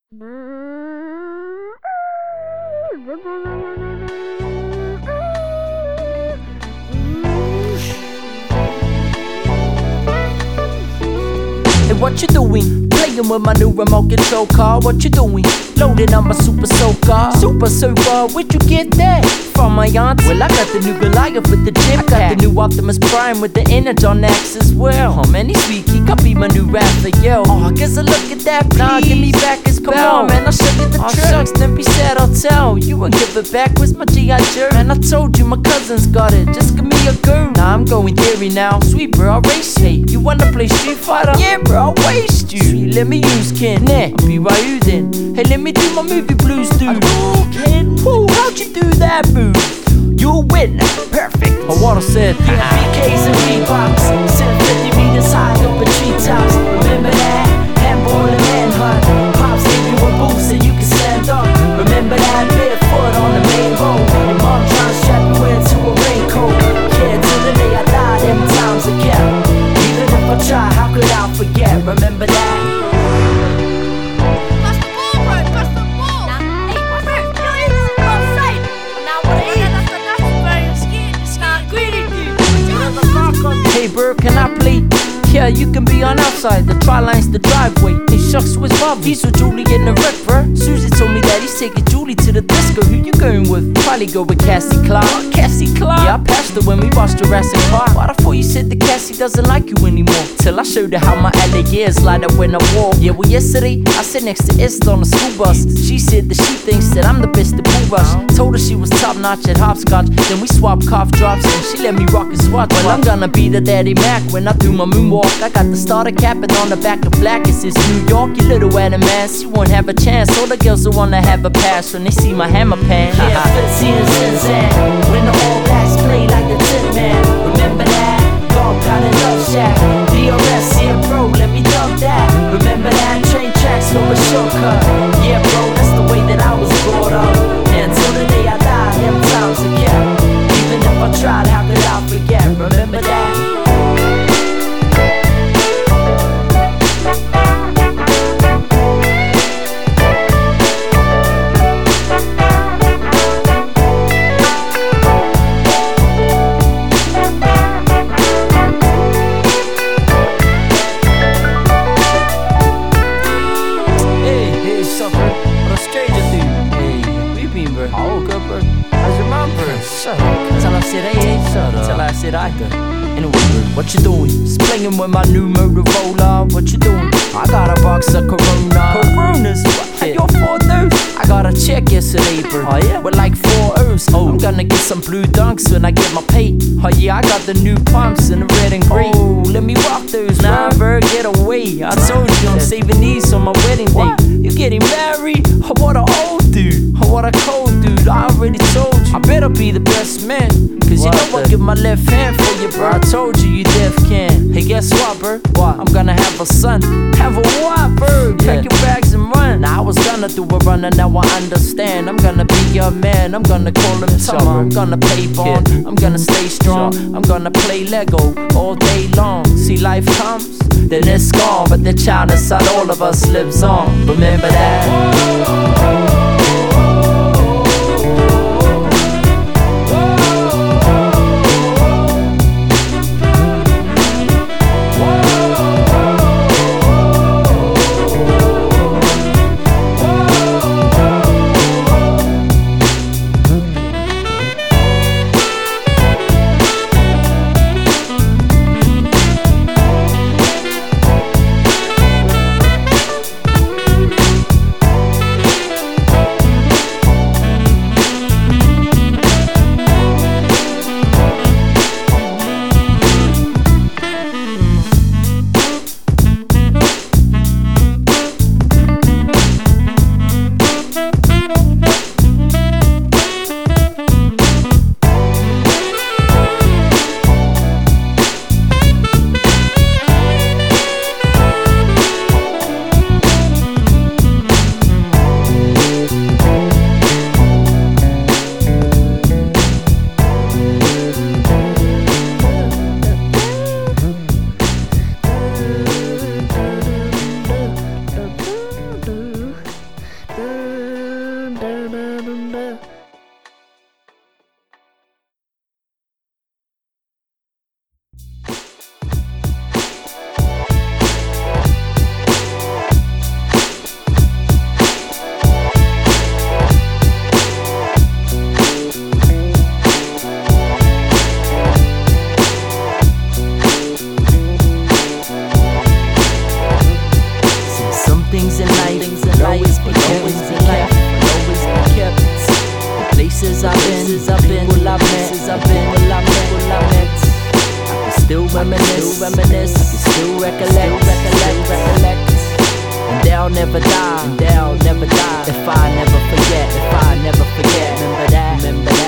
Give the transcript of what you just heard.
Hey, what you doing? Playing with my new remote control car. What you doing? Loading on my super soaker. Super soaker, where'd you get that? From my aunt. Well, I got the new Goliath with the gym pack. I got the new Optimus Prime with the Energon X as well. Oh man, he's weak, he could be my new rapper, yo. Oh, I guess I look at that, please. Nah, give me back his bell. Come on, man, I'll show you the trick. Shucks, then be sad, I'll tell. You won't give it back, where's my G.I. Joe? Man, I told you, my cousin's got it, just give me a go. Nah, I'm going theory now. Sweet, bro, I'll race you. You wanna play Street Fighter? Yeah, bro, I'll waste you. Sweet, let me use Ken. Nah, I'll be right you then. Hey, let me do my movie blues, dude. Woo, how'd you do that move? You win, perfect. Or what I said. Yeah, BKs and Reeboks, 750 meters high up in treetops. Remember that? Handball and manhunt. Pops gave you a boost so you can stand up. Remember that? Barefoot on the main road. Your mom trying to strap you into a raincoat. Yeah, till the day I die, them times are kept. Even if I try, how could I forget? Remember that? Hey bro, can I play? Yeah, you can be on outside, the tri-line's the driveway. Hey shucks, where's Bob? He's with Julie in the wreck, bro. Susie told me that he's taking Julie to the disco. Who you going with? Probably go with Cassie Clark. Cassie Clark? Yeah, I passed her when we watched Jurassic Park. But I thought you said that Cassie doesn't like you anymore. Till I showed her how my LA years light up when I walk. Yeah, well yesterday, I sat next to Esther on the school bus. She said that she thinks that I'm the best at Bull Rush. Told her she was top notch at hopscotch. Then we swapped cough drops and she let me rock and swatch. Well, I'm gonna be the Daddy Mac when I do my moonwalk. I got the starter cap and on the back of black it says New York, you little Adam ass. You won't have a chance. All the girls will wanna have a pass when they see my hammer pan. Yeah, 15 and Zinzan, when the All Blacks play like the Tin Man. Remember that? Dog got a love shack. DRS, yeah bro, let me dub that. Remember that? Train tracks, no a shortcut. Yeah bro, that's the way that I was brought up. And till the day I die, them times are kept. Even if I tried, how could I forget? Remember that? Till I said I could. Anyway, what you doing? Just playing with my new Motorola. What you doing? I got a box of Coronas. What? You're 4 those? I got a check yesterday, bro. Oh yeah? With like 4 O's. Oh, I'm gonna get some blue dunks when I get my pay. Oh yeah, I got the new pumps in the red and gray. Oh, let me rock those. Nah, bro, get away. I told you I'm saving these on my wedding day. You getting married? Oh, what a old dude. Oh, what a cold dude. I already told you. I better be the best man. Cause you know I give my left hand for you, bro. I told you you deaf can. Hey, guess what, bro? What? I'm gonna have a son. Have a what, bro? Pack your bags and run. Now I was gonna do a run and now I understand. I'm gonna be your man. I'm gonna call him Tom. I'm gonna play bond. I'm gonna stay strong. I'm gonna play Lego all day long. See, life comes, then it's gone. But the child inside all of us lives on. Remember that? things in life will always be kept. Always be kept. Places I've been, people I've met, people I've met. I can still reminisce, I can still recollect. And they'll never die, if I never forget, Remember that.